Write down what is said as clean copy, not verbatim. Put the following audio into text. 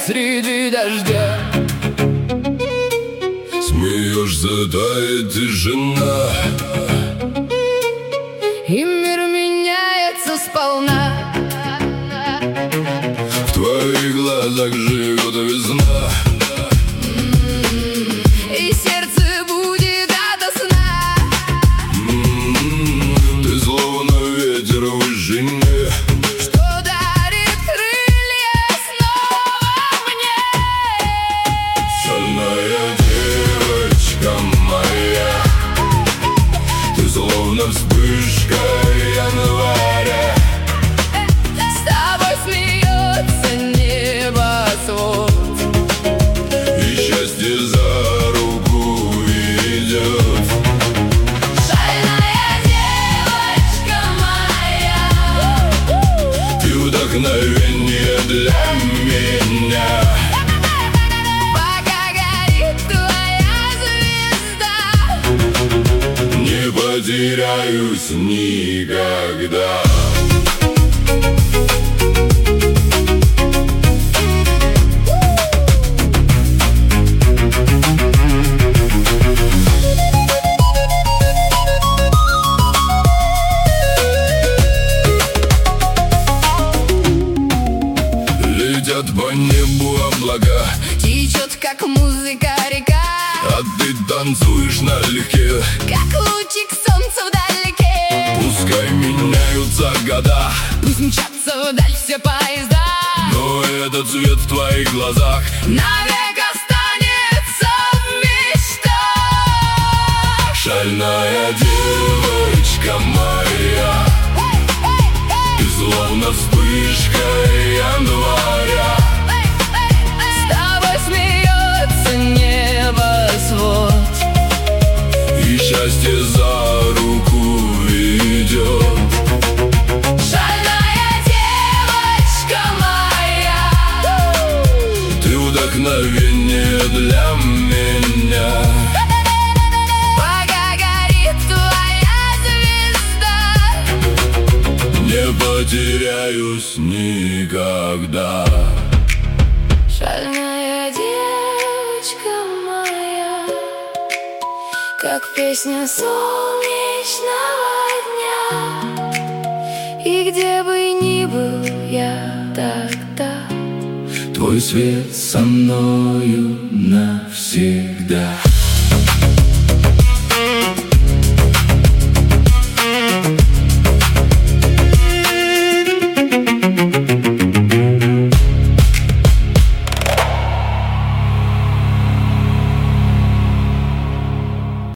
среди дождя. Смеешься, тает тишина, и мир меняется сполна. в твоих глазах живет весна, и сердце будет ото сна. ты словно ветер в вышине, Что дарит крылья снова мне. шальная девочка моя, ты словно вспышка января. С тобой смеется небосвод, И счастье за руку ведет. шальная девочка моя, Ты вдохновение для меня. пока горит твоя звезда. Не потеряюсь никогда. Летят по небу облака, Течет, как музыка, река, а ты танцуешь налегке. как лучик солнца вдалеке. Пускай меняются года, Пусть мчатся вдаль все поезда, но этот цвет в твоих глазах навек останется в мечтах. шальная девочка моя, ты словно вспышка января. С тобой смеется небосвод, И счастье за руку ведет. шальная девочка моя, Ты вдохновение для меня. пока горит твоя звезда. Не потеряюсь никогда. Шальная девочка моя, как песня солнечного дня. И где бы ни был я тогда, Твой свет со мною навсегда.